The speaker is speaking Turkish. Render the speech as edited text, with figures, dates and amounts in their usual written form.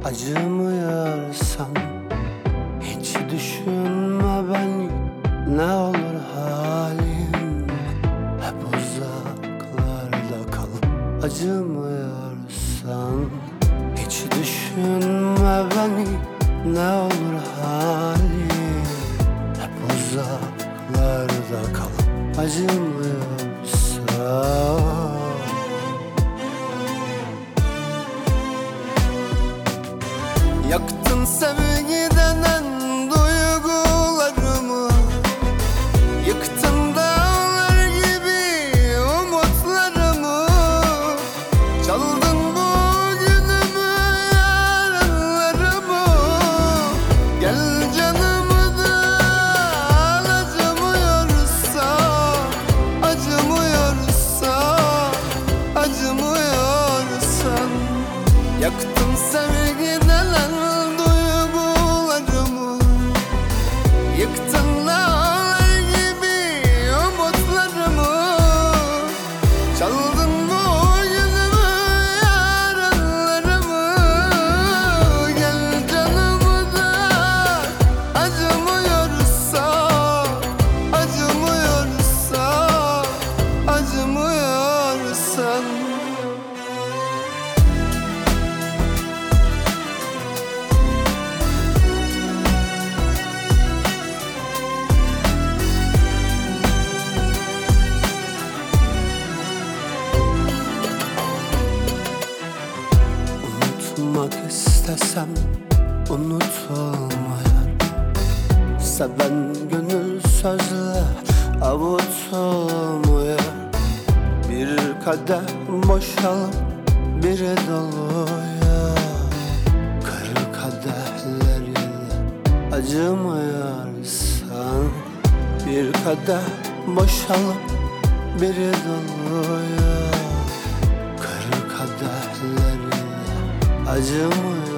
Acımıyorsan hiç düşünme beni. Ne olur halin hep uzaklarda kal. Acımıyorsan hiç düşünme beni. Ne olur halin hep uzaklarda kal. Acımıyorsan. Yaktın sevgi denen duygularımı, yıktın dağlar gibi umutlarımı, çaldın bugünümü, yarınlarımı. Gel canımı da al, acımıyorsan, acımıyorsan, acımıyorsan. Yaktın sevgi denen duygularımı, yıktın dağlar gibi umutlarımı, çaldın bugünümü, yarınlarımı. Gel canımı da acımıyorsan, acımıyorsan, acımıyorsan. Unutmak istesem unutulmuyor. Seven gönül sözle avutulmuyor. Bir kadeh boşalıp biri doluyor. Kır kadehleriyle acımıyorsan. Bir kadeh boşalıp biri doluyor. Kır kadehleriyle acımıyor.